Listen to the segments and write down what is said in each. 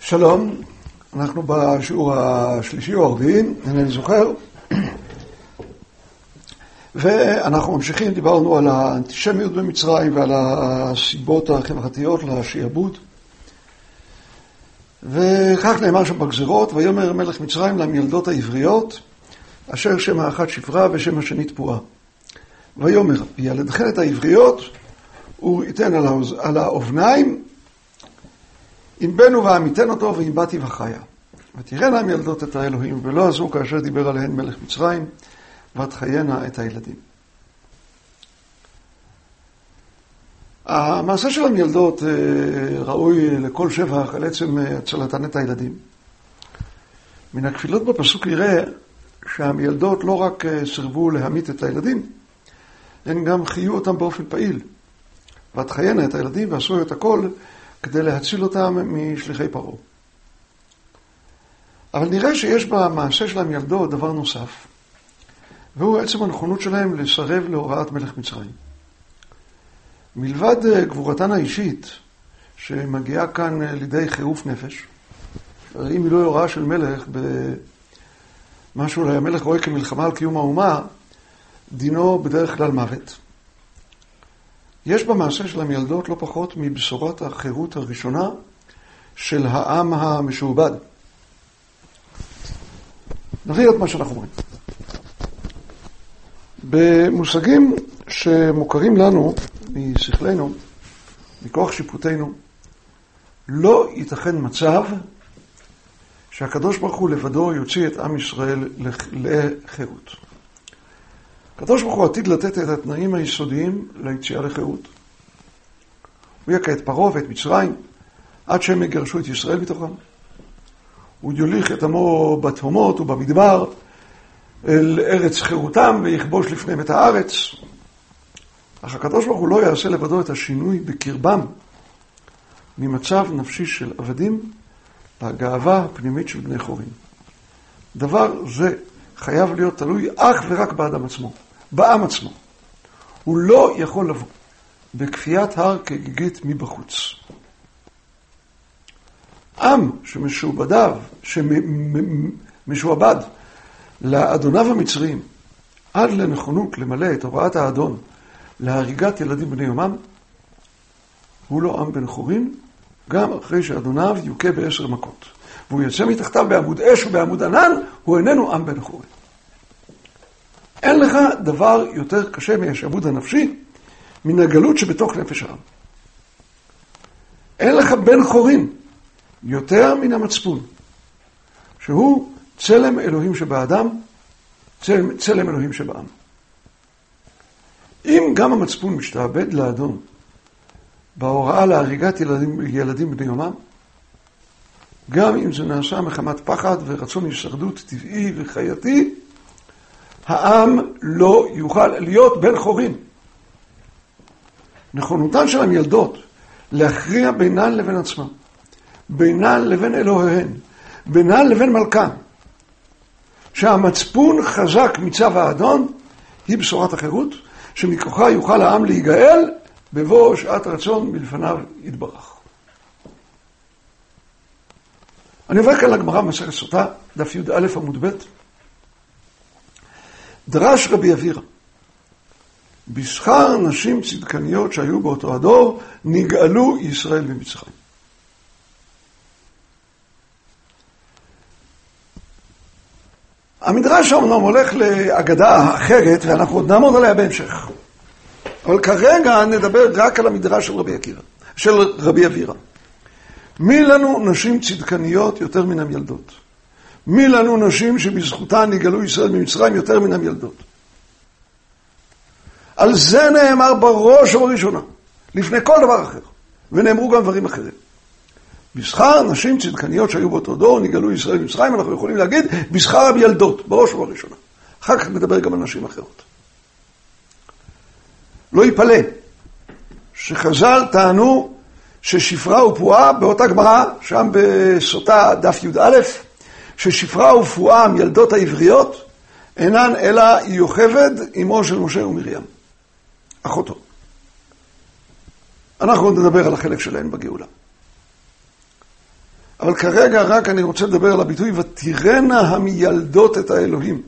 שלום, אנחנו בשיעור השלישי או הרביעי, אני זוכר, ואנחנו ממשיכים, דיברנו על האנטישמיות במצרים ועל הסיבות החברתיות לשעבוד, וכך נאמר שם בגזרות, ויאמר מלך מצרים למילדות העבריות, אשר שם האחת שפרה ושם השני תפועה. ויאמר, ילדכן את העבריות, וייתן על האובניים, אם בנו ועמיתן אותו, ואם באתי וחיה. ותראינה המילדות את האלוהים, ולא עזו כאשר דיבר עליהן מלך מצרים, ותחיינה את הילדים. המעשה של המילדות ראוי לכל שבח על עצם הצלתן את הילדים. מן הכפילות בפסוק נראה שהמילדות לא רק סרבו להמית את הילדים, הן גם חיו אותם באופן פעיל. ותחיינה את הילדים ועשו את הכל כדי להציל אותם משליחי פרעה. אבל נראה שיש במעשה של המילדות דבר נוסף, והוא עצם הנכונות שלהם לסרב להוראת מלך מצרים. מלבד גבורתן האישית, שמגיעה כאן לידי חירוף נפש, אם היא לא הוראה של מלך במשהו שהמלך רואה כמלחמה על קיום האומה, דינו בדרך כלל מוות. יש במעשה של המילדות לא פחות מבשורת החירות הראשונה של העם המשועבד. נראה את מה שאנחנו אומרים. במושגים שמוכרים לנו משכלנו, מכוח שיפוטנו, לא ייתכן מצב שהקדוש ברוך הוא לבדו יוציא את עם ישראל לחירות. הקדוש ברוך הוא עתיד לתת את התנאים היסודיים ליציאה לחירות. הוא יכה את פרעה ואת מצרים עד שהם יגרשו את ישראל מתוכם. הוא יוליך את עמו בתהומות ובמדבר אל ארץ חירותם ויכבוש לפניהם את הארץ. אך הקדוש ברוך הוא לא יעשה לבדו את השינוי בקרבם ממצב נפשי של עבדים לגאווה הפנימית של בני חורין. דבר זה חייב להיות תלוי אך ורק באדם עצמו, בעם עצמו. הוא לא יכול לבוא בכפיית הר כגיגית מבחוץ. עם שמשועבד לאדוניו המצרים עד לנכונות למלא את הוראת האדון להריגת ילדים בני יומם, הוא לא עם בן חורין, גם אחרי שאדוניו יוכה ב10 מכות. והוא יוצא מתחתיו בעמוד אש ובעמוד ענן, הוא איננו עם בן חורין. אין לך דבר יותר קשה מהשעבוד הנפשי מן הגלות שבתוך נפש העם. אין לך בן חורין יותר מן המצפון, שהוא צלם אלוהים שבאדם, צלם אלוהים שבעם. אם גם המצפון משתעבד לאדון בהוראה להריגת ילדים בני יומם, גם אם זה נעשה מחמת פחד ורצון הישרדות טבעי וחייתי, העם לא יוכל להיות בן חורין. נכונותן של המילדות להכריע בינן לבין עצמם, בינן לבין אלוהיהן, בינן לבין מלכן, שהמצפון חזק מצו האדון, היא בשורת החירות, שמכוחה יוכל העם להיגאל בבוא שעת רצון מלפניו יתברך. אני עובר כאן לגמרא במסכת סוטה, דף י"א עמוד ב'. דרש רבי אבירא, בשכר נשים צדקניות שהיו באותו הדור, נגאלו ישראל ממצרים. המדרש אומנם הולך לאגדה אחרת, ואנחנו עוד נעמוד עליה בהמשך. אבל כרגע נדבר רק על המדרש של רבי אבירא. מי לנו נשים צדקניות יותר מן המילדות? מי לנו נשים שבזכותן נגאלו ישראל ממצרים יותר מן המילדות? על זה נאמר בראש ובראשונה, לפני כל דבר אחר, ונאמרו גם דברים אחרים. בשכר נשים צדקניות שהיו באותו דור נגאלו ישראל ממצרים, אנחנו יכולים להגיד בשכר המילדות, בראש ובראשונה. אחר כך נדבר גם על נשים אחרות. לא ייפלא שחז"ל טענו ששפרה ופועה באותה גמרא, שם בסוטה דף י"א, ששפרה ופועה המילדות העבריות אינן אלא יוכבד אמו של משה ומרים, אחותו. אנחנו נדבר על החלק שלהן בגאולה. אבל אבל כרגע רק אני רוצה לדבר על הביטוי, ותראינה המילדות את האלוהים.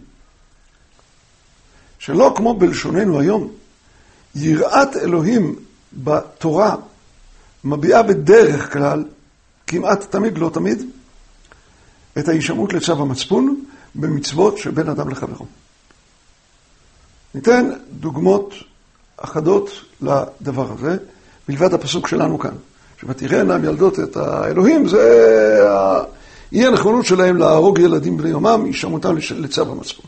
שלא כמו בלשוננו היום, יראת אלוהים בתורה מביעה בדרך כלל, כמעט תמיד, לא תמיד, את ההישמעות לצו המצפון במצוות שבין אדם לחברו. ניתן דוגמות אחדות לדבר הזה, מלבד הפסוק שלנו כאן. שבתראינה המילדות את האלוהים, זה אי הנכונות שלהם להרוג ילדים בני יומם, הישמעותם לצו המצפון.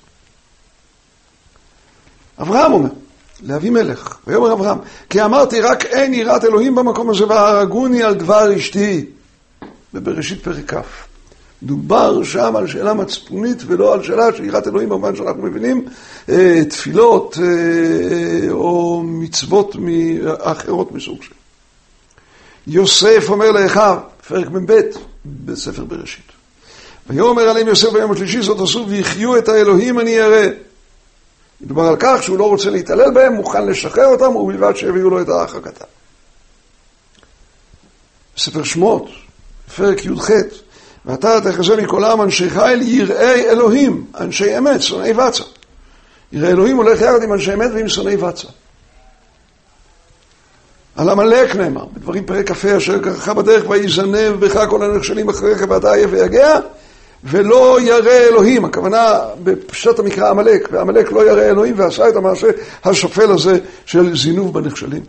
אברהם אומר, לאבימלך, ויאמר אברהם, כי אמרתי רק אין יראת אלוהים במקום הזה, והרגוני על דבר אשתי. בבראשית פרק כ'. דובר שם על שאלה מצפונית ולא על שאלה של יראת אלוהים, במובן שאנחנו מבינים תפילות או מצוות אחרות מסוג של. יוסף אומר לאחיו, פרק מ"ב בספר בראשית. ויאמר עליהם יוסף ביום השלישי, זאת עשו ויחיו את האלוהים אני אראה. מדובר על כך שהוא לא רוצה להתעלל בהם, מוכן לשחרר אותם, ובלבד שהביאו לו את ההרחקתם. בספר שמות, פרק י"ח, ואתה תחזה מכל העם אנשי חיל יראי אלוהים, אנשי אמת, שונאי בצע. יראי אלוהים הולך יחד עם אנשי אמת ועם שונאי בצע. על עמלק נאמר, בדברים פרק כ"ה, אשר קרחך בדרך ויזנב בך כל הנכשלים אחריך ואתה עייף ויגע, ולא ירא אלוהים. הכוונה בפשט המקרא עמלק, ועמלק לא ירא אלוהים, ועשה את המעשה השפל הזה של זינוב בנכשלים.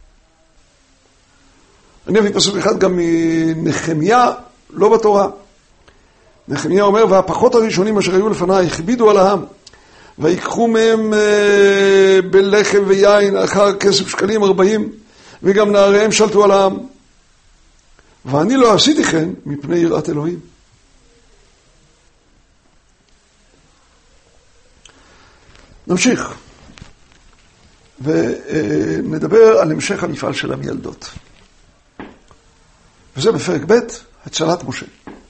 אני אביא פסוק אחד גם מנחמיה, לא בתורה. נחמיה אומר, והפחות הראשונים אשר היו לפניי הכבידו על העם, ויקחו מהם בלחם ויין אחר כסף שקלים 40, וגם נעריהם שלטו על העם. ואני לא עשיתי כן מפני יראת אלוהים. נמשיך ונדבר על המשך המפעל של המילדות. וזה בפרק ב', הצלת משה.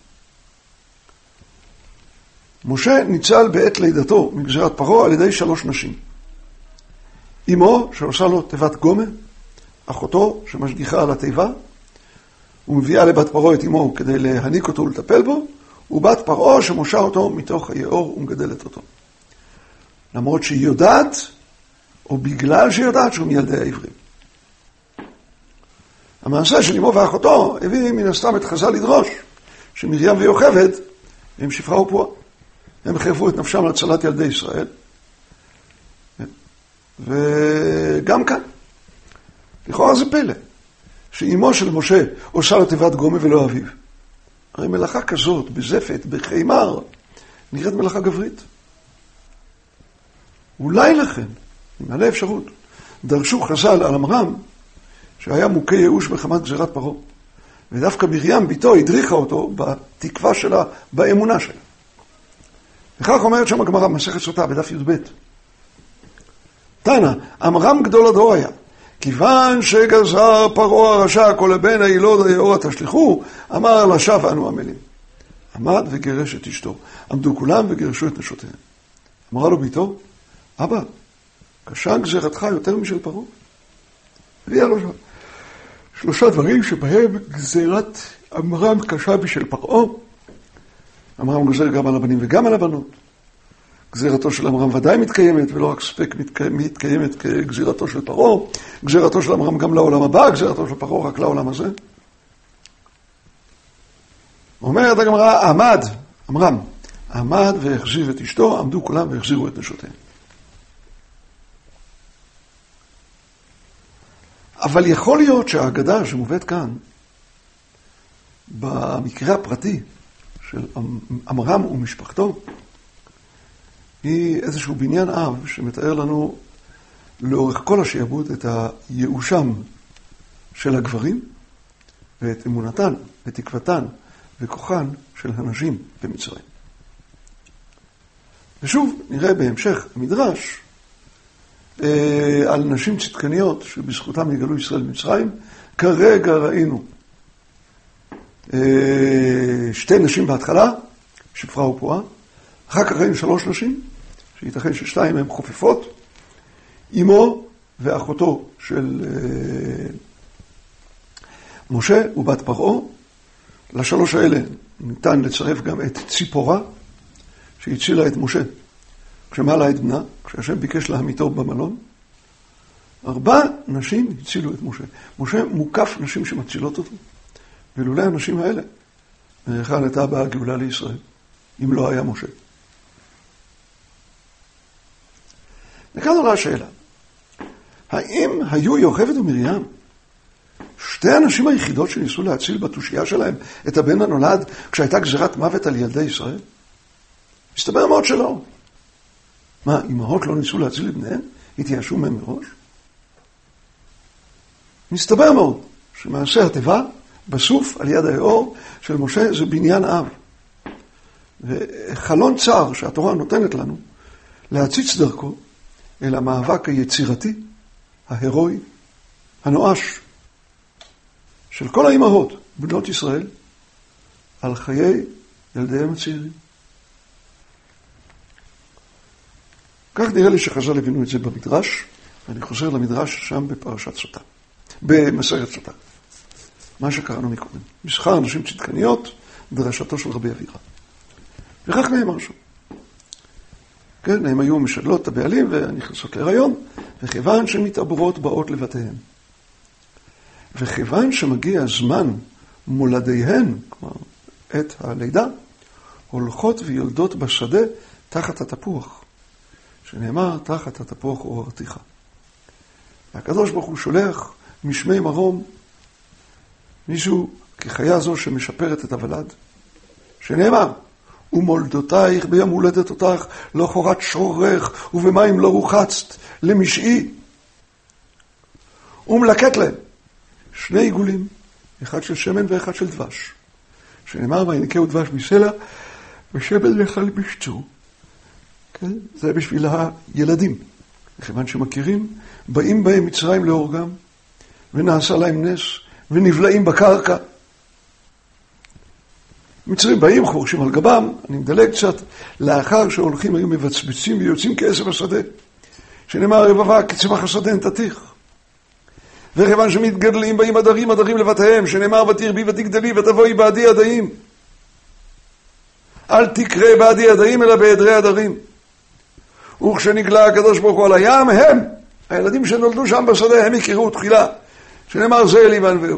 משה ניצל בעת לידתו מגזירת פרעה על ידי 3 נשים. אמו שעושה לו תיבת גומה, אחותו שמשגיחה על התיבה, ומביאה לבת פרעה את אמו כדי להניק אותו ולטפל בו, ובת פרעה שמושה אותו מתוך היאור ומגדלת אותו. למרות שהיא יודעת, או בגלל שהיא יודעת שהוא מילדי העברים. המעשה של אמו ואחותו הביא מן הסתם את חז"ל לדרוש, שמרים ויוכבד הם שפחה ופועה. הם חייבו את נפשם להצלת ילדי ישראל. וגם כאן. לכאורה זה פלא, שאמו של משה עושה לו תיבת גומה ולא אביו. הרי מלאכה כזאת, בזפת, בחיימר, נראית מלאכה גברית. אולי לכן, עם מלא אפשרות, דרשו חז"ל על עמרם, שהיה מוכה ייאוש בחמת גזירת פרעה. ודווקא מרים ביתו הדריכה אותו בתקווה שלה, באמונה שלה. וכך אומרת שם הגמרא, מסכת סוטה, בדף י"ב. תנא, עמרם גדול הדור היה. כיוון שגזר פרעה הרשע כל הבן הילוד היאורה תשליכו, אמר לשווא אנו עמלים. עמד וגירש את אשתו. עמדו כולם וגירשו את נשותיהם. אמרה לו ביתו, אבא, קשה גזירתך יותר משל פרעה? הביאה לו 3 דברים שבהם גזירת עמרם קשה בשל פרעה. עמרם גוזר גם על הבנים וגם על הבנות. גזירתו של עמרם ודאי מתקיימת, ולא רק ספק מתקיימת כגזירתו של פרעה. גזירתו של עמרם גם לעולם הבא, גזירתו של פרעה רק לעולם הזה. אומרת הגמרא, עמרם עמד והחזיר את אשתו, עמדו כולם והחזירו את נשותיהם. אבל יכול להיות שהאגדה שמובאת כאן, במקרה הפרטי של עמרם ומשפחתו, היא איזשהו בניין אב שמתאר לנו לאורך כל השעבוד את הייאושם של הגברים ואת אמונתן ותקוותן וכוחן של הנשים במצרים. ושוב נראה בהמשך המדרש על נשים צדקניות שבזכותם יגלו ישראל במצרים. כרגע ראינו 2 נשים בהתחלה, שפחה ופועה, אחר כך ראינו 3 נשים, שייתכן ש2 הן חופפות, אמו ואחותו של משה ובת פרעה, לשלוש האלה ניתן לצרף גם את ציפורה, שהצילה את משה כשמעלה את בנה, כשהשם ביקש להמיתו במלון. 4 נשים הצילו את משה. משה מוקף נשים שמצילות אותו, ולולי הנשים האלה היכן הייתה באה הגאולה לישראל, אם לא היה משה. וכאן עולה השאלה, האם היו יוכבד ומרים שתי הנשים היחידות שניסו להציל בתושייה שלהם את הבן הנולד כשהייתה גזירת מוות על ילדי ישראל? מסתבר מאוד שלא. מה, אמהות לא ניסו להציל את בניהן? התייאשו מהם מראש? מסתבר מאוד שמעשה התיבה בסוף על יד היאור של משה זה בניין אב. וחלון צר שהתורה נותנת לנו להציץ דרכו אל המאבק היצירתי, ההירואי, הנואש של כל האימהות בנות ישראל על חיי ילדיהם הצעירים. כך נראה לי שחז"ל הבינו את זה במדרש, ואני חוזר למדרש שם בפרשת סוטה, במסכת סוטה. מה שקראנו מקודם. מסחר נשים צדקניות, דרשתו של רבי אבירם. וכך נאמר שם. כן, הם היו משדלות את הבעלים ונכנסות להיריון, וכיוון שמתעברות באות לבתיהן. וכיוון שמגיע זמן מולדיהן, כלומר, את הלידה, הולכות ויולדות בשדה תחת התפוח, שנאמר תחת התפוח עוררתיך. והקדוש ברוך הוא שולח משמי מרום מישהו כחיה זו שמשפרת את הוולד, שנאמר, ומולדותייך ביום הולדת אותך לא חורת שורך ובמים לא רוחצת למשעי, ומלקט להם 2 עיגולים, אחד של שמן ואחד של דבש, שנאמר וינקהו דבש מסלע ושמן יאכל בשצו. כן? זה בשביל הילדים, וכיוון שמכירים, באים בהם מצרים להורגם, ונעשה להם נס, ונבלעים בקרקע. מצרים באים, חורשים על גבם, אני מדלג קצת, לאחר שהולכים היו מבצבצים ויוצאים כעשב השדה, שנאמר רבבה כצמח השדה נתתיך. וכיוון שמתגדלים באים עדרים לבתיהם, שנאמר ותרבי ותגדלי ותבואי בעדי ידיים. אל תקרא בעדי ידיים אלא בעדרי עדרים. וכשנגלה הקדוש ברוך הוא על הים, הם, הילדים שנולדו שם בשדה, הם יקראו תחילה, שנאמר זה אלי וענווהו.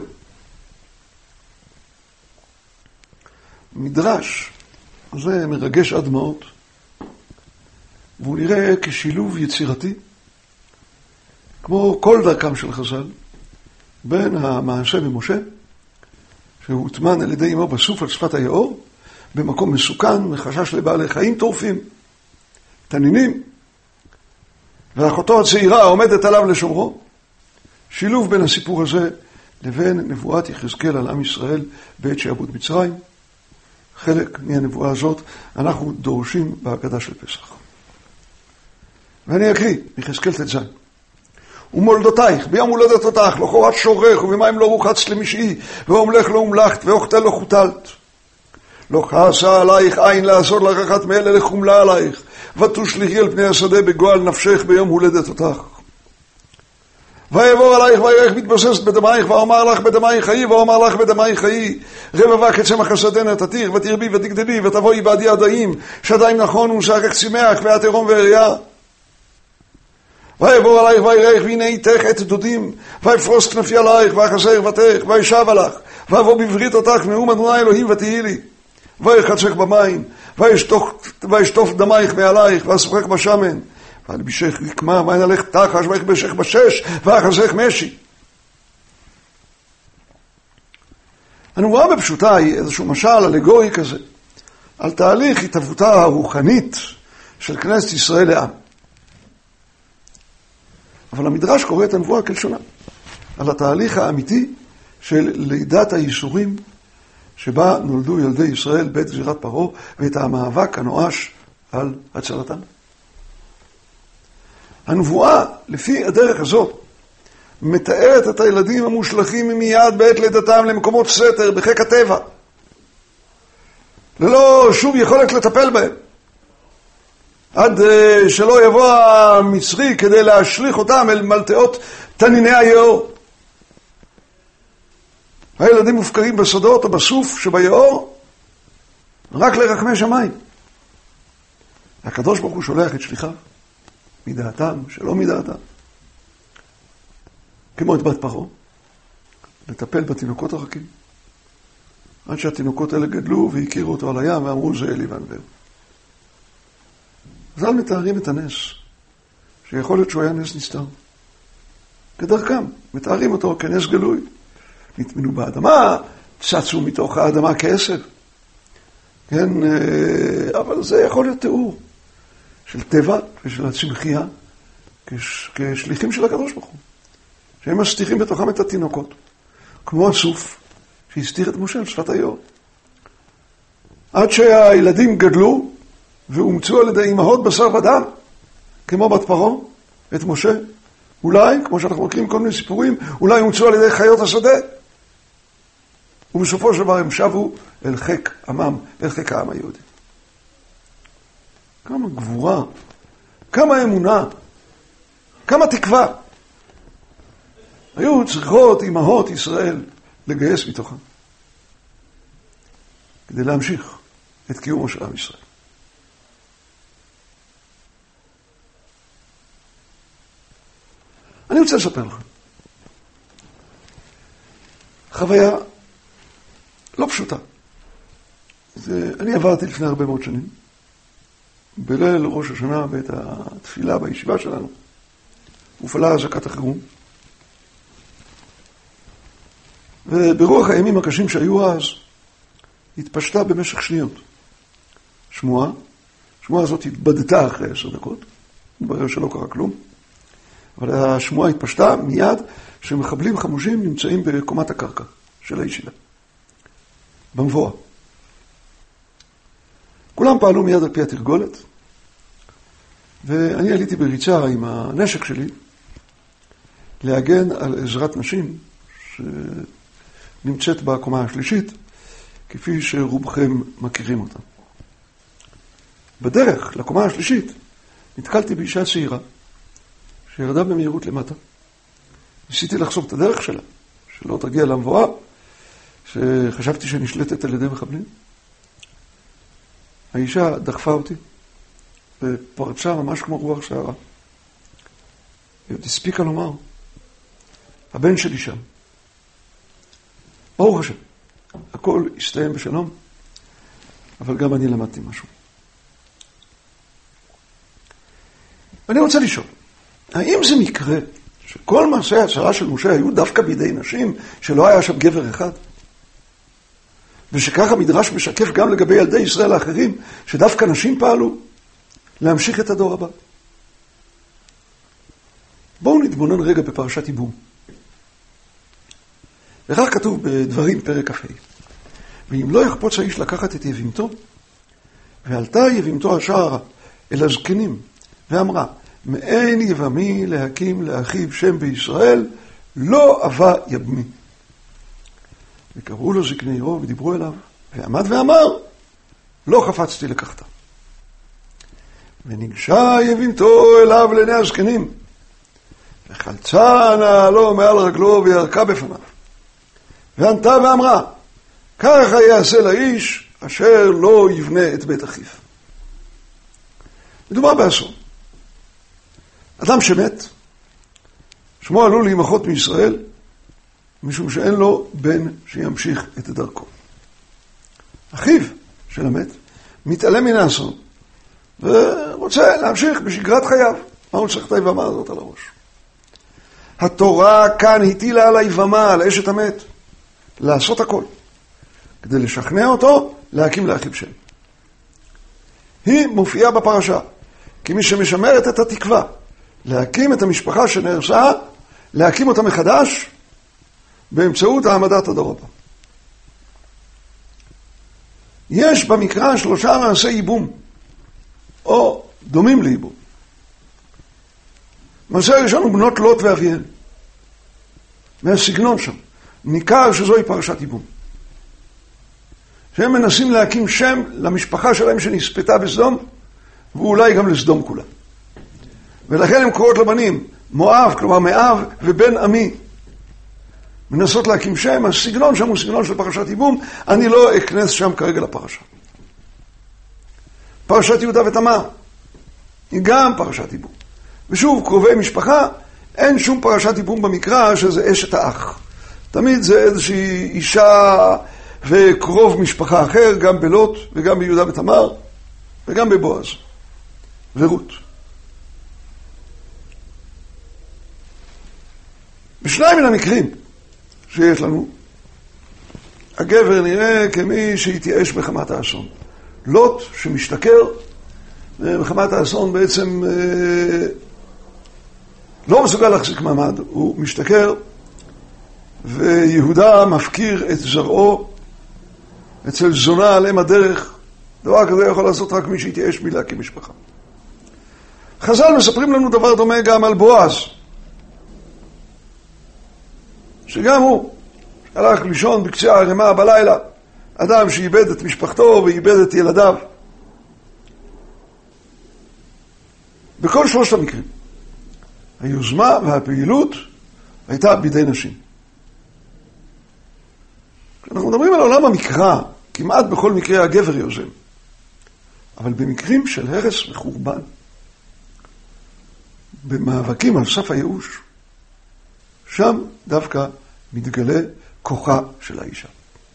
מדרש, זה מרגש עד דמעות, והוא נראה כשילוב יצירתי, כמו כל דרכם של חז"ל, בין המעשה במשה, שהוא הוטמן על ידי אמו בסוף על שפת היאור, במקום מסוכן, מחשש לבעלי חיים טורפים, תנינים, ואחותו הצעירה עומדת עליו לשומרו. שילוב בין הסיפור הזה לבין נבואת יחזקאל על עם ישראל בעת שעבוד מצרים. חלק מהנבואה הזאת אנחנו דורשים בהגדה של פסח. ואני אקריא, יחזקאל ט"ז. ומולדותייך, ביום הולדת אותך, לא חורת שורך ובמים לא רוחצת למשעי, ואומלך לא אומלכת, ואוכתל לא חוטלת. לא כעסה עלייך עין לעשות לך אחת מאלה לחומלה עלייך, ותושליכי על פני השדה בגועל נפשך ביום הולדת אותך. ויבוא עלייך ויראך מתבססת בדמייך, ואומר לך בדמייך חיי, ואומר לך בדמייך חיי. רבבה כצמח השדה נתתיך, ותרבי ותגדלי, ותבואי בעדי ידיים, שדיים נכון ושערך צמח, ואת עירום ועריה. ויבוא עלייך ויראך, והנה איתך עת דודים, ויפרוס כנפי עלייך, ואחזך בתך, וישב עלך, ויבוא בברית אותך, נאום אדוני אלוהים ותהי לי. ויחצך במים, וישטוף דמייך מעלייך, ואספך בשמן, ואלבישך רקמה, וינלך תחש, ויכבשך בשש, ואחזך משי. הנבואה בפשוטה היא איזשהו משל אלגורי כזה, על תהליך התהוותה הרוחנית של כנסת ישראל לעם. אבל המדרש קורא את הנבואה כלשונה, על התהליך האמיתי של לידת הייסורים, שבה נולדו ילדי ישראל בעת גזירת פרעה, ואת המאבק הנואש על הצלתם. הנבואה, לפי הדרך הזאת, מתארת את הילדים המושלכים מיד בעת לידתם למקומות סתר, בחיק הטבע, ללא שום יכולת לטפל בהם, עד שלא יבוא המצרי כדי להשליך אותם אל מלטאות תניני היאור. הילדים מופקרים בשדות או בסוף שביעור, רק לרחמי שמיים. הקדוש ברוך הוא שולח את שליחיו, מדעתם, שלא מדעתם. כמו את בת פרעה, לטפל בתינוקות הרכים. עד שהתינוקות האלה גדלו והכירו אותו על הים ואמרו זה אלי ואנבר. אז אל מתארים את הנס, שיכול להיות שהוא היה נס נסתר. כדרכם, מתארים אותו כנס גלוי. נטמנו באדמה, צצו מתוך האדמה כעשב. כן, אבל זה יכול להיות תיאור של טבע ושל הצמחייה, כשליחים של הקדוש ברוך הוא. שהם מסתירים בתוכם את התינוקות, כמו הסוף שהסתיר את משה על שפת היאור. עד שהילדים גדלו ואומצו על ידי אמהות בשר ודם, כמו בת פרעה, את משה, אולי, כמו שאנחנו מכירים כל מיני סיפורים, אולי אומצו על ידי חיות השדה. ובסופו של דבר הם שבו אל חיק עמם, אל חיק העם היהודי. כמה גבורה, כמה אמונה, כמה תקווה. היו צריכות אמהות ישראל לגייס מתוכם, כדי להמשיך את קיומו של עם ישראל. אני רוצה לספר לכם. חוויה לא פשוטה. אני עברתי לפני הרבה מאוד שנים, בליל ראש השנה בעת התפילה בישיבה שלנו, הופעלה אזעקת החירום. וברוח הימים הקשים שהיו אז, התפשטה במשך שניות שמועה. השמועה הזאת התבדתה אחרי 10 דקות, התברר שלא קרה כלום. אבל השמועה התפשטה מיד שמחבלים חמושים נמצאים בקומת הקרקע של הישיבה, במבואה. כולם פעלו מיד על פי התרגולת, ואני עליתי בריצה עם הנשק שלי להגן על עזרת נשים שנמצאת בקומה השלישית, כפי שרובכם מכירים אותה. בדרך לקומה השלישית נתקלתי באישה צעירה שירדה במהירות למטה. ניסיתי לחסום את הדרך שלה, שלא תגיע למבואה, שחשבתי שנשלטת על ידי מחבלים. האישה דחפה אותי, ופרצה ממש כמו רוח שערה. היא עוד הספיקה לומר, הבן שלי שם. ברוך השם, הכל הסתיים בשלום, אבל גם אני למדתי משהו. ואני רוצה לשאול, האם זה מקרה שכל מעשי ההצלה של משה היו דווקא בידי נשים, שלא היה שם גבר אחד? ושכך המדרש משקף גם לגבי ילדי ישראל האחרים, שדווקא נשים פעלו להמשיך את הדור הבא? בואו נתבונן רגע בפרשת ייבום. וכך כתוב בדברים פרק כ"ה. ואם לא יחפוץ האיש לקחת את יבימתו, ועלתה יבימתו השערה אל הזקנים, ואמרה, מאין יבמי להקים לאחיו שם בישראל, לא אבה יבמי. וקראו לו זקני עירו ודיברו אליו, ועמד ואמר, לא חפצתי לקחתה. וניגשה יבימתו אליו לעיני הזקנים, וחלצה נעלו מעל רגלו וירקה בפניו. וענתה ואמרה, ככה יעשה לאיש אשר לא יבנה את בית אחיו. מדובר באסון. אדם שמת, שמו עלול להימחות מישראל, משום שאין לו בן שימשיך את דרכו. אחיו של המת מתעלם מן האסון, ורוצה להמשיך בשגרת חייו. מה הוא צריך את היבמה הזאת על הראש? התורה כאן הטילה על היבמה, על אשת המת, לעשות הכל, כדי לשכנע אותו להקים לאחיו שם. היא מופיעה בפרשה, כמי שמשמרת את התקווה, להקים את המשפחה שנהרסה, להקים אותה מחדש, באמצעות העמדת הדור הבא. יש במקרא 3 מעשי ייבום, או דומים לייבום. מעשה הראשון הוא בנות לוט ואביהן. מהסגנון שם, ניכר שזוהי פרשת ייבום. שהם מנסים להקים שם למשפחה שלהם שנספתה בסדום, ואולי גם לסדום כולה. ולכן הם קוראות לבנים, מואב, כלומר מאב, ובן עמי. מנסות להקים שם, הסגנון שם הוא סגנון של פרשת ייבום, אני לא אכנס שם כרגע לפרשה. פרשת יהודה ותמר היא גם פרשת ייבום. ושוב, קרובי משפחה, אין שום פרשת ייבום במקרא שזה אשת האח. תמיד זה איזושהי אישה וקרוב משפחה אחר, גם בלוט וגם ביהודה ותמר וגם בבועז ורות. בשניים מן המקרים שיש לנו, הגבר נראה כמי שהתייאש בחמת האסון. לוט שמשתכר, בחמת האסון בעצם לא מסוגל להחזיק מעמד, הוא משתכר, ויהודה מפקיר את זרעו אצל זונה על אם הדרך. דבר כזה יכול לעשות רק מי שהתייאש מלהקים משפחה. חז"ל מספרים לנו דבר דומה גם על בועז, שגם הוא הלך לישון בקצה הערימה בלילה, אדם שאיבד את משפחתו ואיבד את ילדיו. בכל שלושת המקרים היוזמה והפעילות הייתה בידי נשים. אנחנו מדברים על עולם המקרא, כמעט בכל מקרה הגבר יוזם, אבל במקרים של הרס וחורבן, במאבקים על סף הייאוש, שם דווקא מתגלה כוחה של האישה.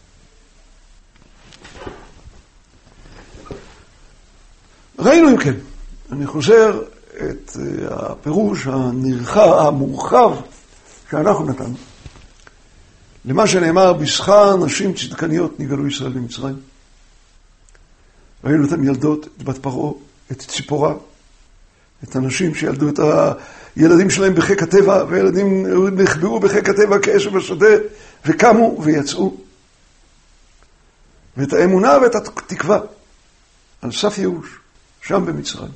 ראינו אם כן, אני חוזר את הפירוש המורחב שאנחנו נתנו, למה שנאמר, בשכר נשים צדקניות נגאלו ישראל במצרים. ראינו את המילדות, את בת פרעה, את ציפורה, את הנשים שילדו את הילדים שלהם בחיק הטבע, וילדים נחבאו בחיק הטבע כאש בשדה, וקמו ויצאו. ואת האמונה ואת התקווה על סף ייאוש, שם במצרים.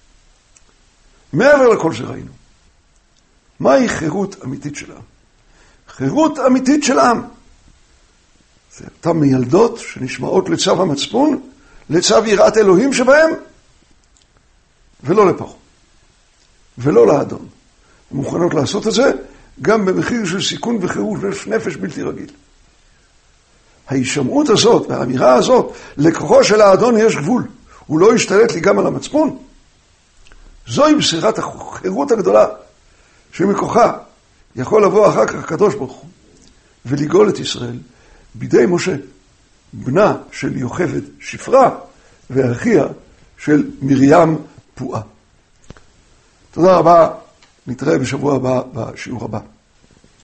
מעבר לכל שראינו, מהי חירות אמיתית של העם? חירות אמיתית של העם זה אותן מילדות שנשמעות לצו המצפון, לצו יראת אלוהים שבהם, ולא לפרעה ולא לאדון. הן מוכנות לעשות את זה גם במחיר של סיכון וחירות נפש בלתי רגיל. ההישמעות הזאת והאמירה הזאת, לכוחו של האדון יש גבול, הוא לא ישתלט לי גם על המצפון, זוהי בשירת החירות הגדולה שמכוחה יכול לבוא אחר כך הקדוש ברוך הוא ולגאול את ישראל בידי משה, בנה של יוכבד שפרה ואחיה של מרים פועה. תודה רבה, נתראה בשבוע הבא בשיעור הבא.